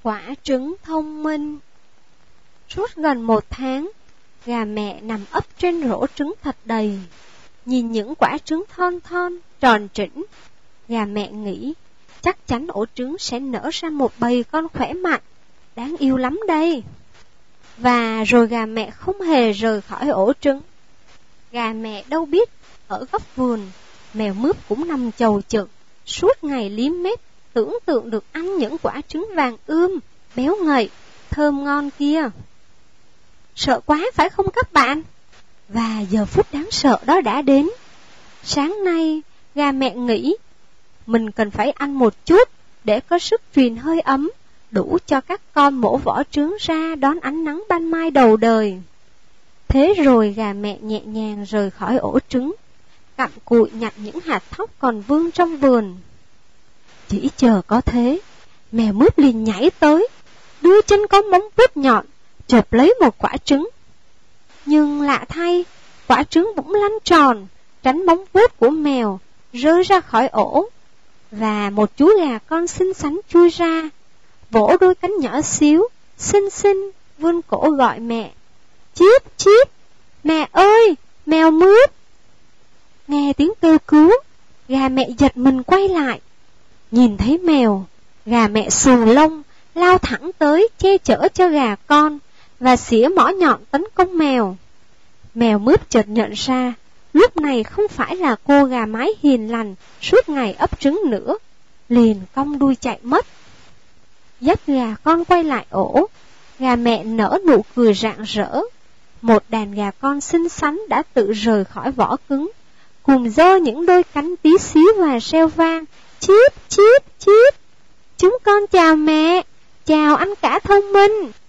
Quả trứng thông minh. Suốt gần 1 tháng, gà mẹ nằm ấp trên rổ trứng thật đầy. Nhìn những quả trứng thon thon, tròn trĩnh, gà mẹ nghĩ chắc chắn ổ trứng sẽ nở ra một bầy con khỏe mạnh, đáng yêu lắm đây. Và rồi gà mẹ không hề rời khỏi ổ trứng. Gà mẹ đâu biết, ở góc vườn, mèo mướp cũng nằm chầu chực, suốt ngày liếm mép, tưởng tượng được ăn những quả trứng vàng ươm, béo ngậy, thơm ngon kia. Sợ quá phải không các bạn? Và giờ phút đáng sợ đó đã đến. Sáng nay, gà mẹ nghĩ mình cần phải ăn một chút để có sức truyền hơi ấm, đủ cho các con mổ vỏ trứng ra đón ánh nắng ban mai đầu đời. Thế rồi gà mẹ nhẹ nhàng rời khỏi ổ trứng, cặm cụi nhặt những hạt thóc còn vương trong vườn. Chỉ chờ có thế, mèo mướp liền nhảy tới, đưa chân có móng vuốt nhọn, chộp lấy một quả trứng. Nhưng lạ thay, quả trứng bỗng lăn tròn, tránh móng vuốt của mèo, rơi ra khỏi ổ. Và một chú gà con xinh xắn chui ra, vỗ đôi cánh nhỏ xíu, xinh xinh, vươn cổ gọi mẹ. Chíp, chíp, mẹ ơi, mèo mướp. Nghe tiếng kêu cứu, gà mẹ giật mình quay lại. Nhìn thấy mèo, gà mẹ xù lông, lao thẳng tới che chở cho gà con, và xỉa mỏ nhọn tấn công mèo. Mèo mướp chợt nhận ra, lúc này không phải là cô gà mái hiền lành suốt ngày ấp trứng nữa, liền cong đuôi chạy mất. Dắt gà con quay lại ổ, gà mẹ nở nụ cười rạng rỡ. Một đàn gà con xinh xắn đã tự rời khỏi vỏ cứng, cùng giơ những đôi cánh tí xíu và reo vang, chíp, chíp, chíp. Chúng con chào mẹ, chào anh cả thông minh.